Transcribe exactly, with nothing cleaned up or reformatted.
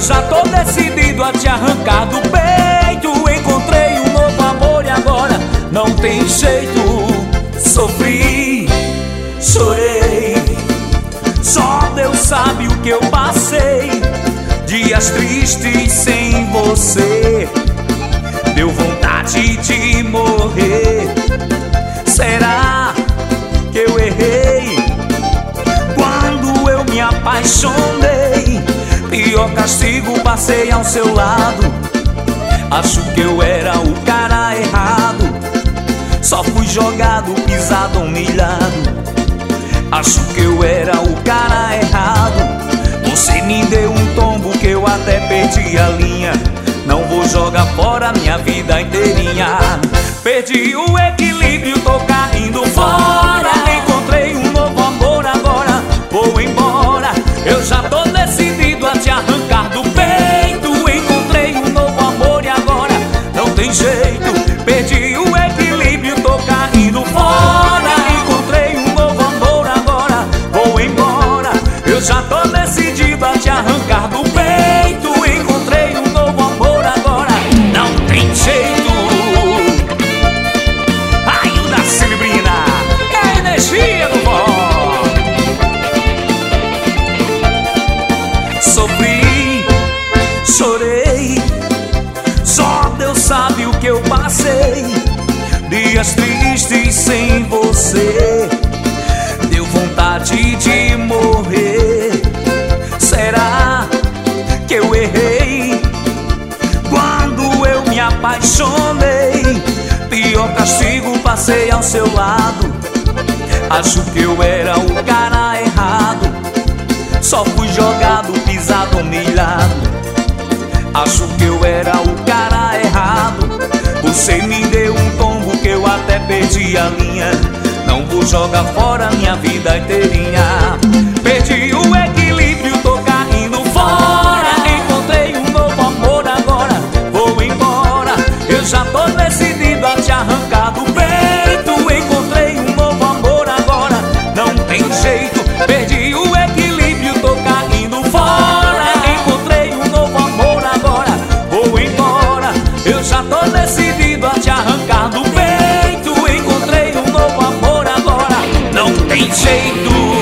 já tô decidido a te arrancar do peito. Encontrei um novo amor e agora não tem jeito. Sofri, chorei, só Deus sabe o que eu passei. Dias tristes sem você, deu vontade de morrer. Será que eu errei quando eu me apaixonei? Pior castigo passei ao seu lado. Acho que eu era o cara errado. Só fui jogado, pisado, humilhado. Acho que eu era o cara errado. Você me deu um tombo que eu até perdi a linha. Não vou jogar fora minha vida inteirinha. Perdi o equilíbrio, tô caindo fora. Encontrei um novo amor, agora vou embora. Eu já tô decidido a te arrancar do peito. Encontrei um novo amor e agora não tem jeito. Perdi o equilíbrio, tô caindo fora. Encontrei um novo amor, agora vou embora. Eu já tô decidido a te arrancar do peito. Encontrei um novo amor, agora não tem jeito. Ailda Celebrina, é a energia do forró. Sofri, chorei, só Deus sabe o que eu passei. Dias tristes sem você, deu vontade de morrer. Será que eu errei quando eu me apaixonei? Pior castigo passei ao seu lado. Acho que eu era o cara errado. Só fui jogado, pisado, humilhado. Acho que eu era o cara errado. Você me deu um tombo que eu até perdi a linha. Não vou jogar fora minha vida inteirinha. Perdi o equilíbrio, tô caindo fora. Encontrei um novo amor, agora vou embora. Eu já tô decidido a te arrancar do peito. Encontrei um novo amor, agora não tem jeito. Perdi o equilíbrio, tô caindo fora. Encontrei um novo amor, agora vou embora. Eu já tô decidido a te arrancar do peito. Encontrei um novo amor, agora não tem jeito.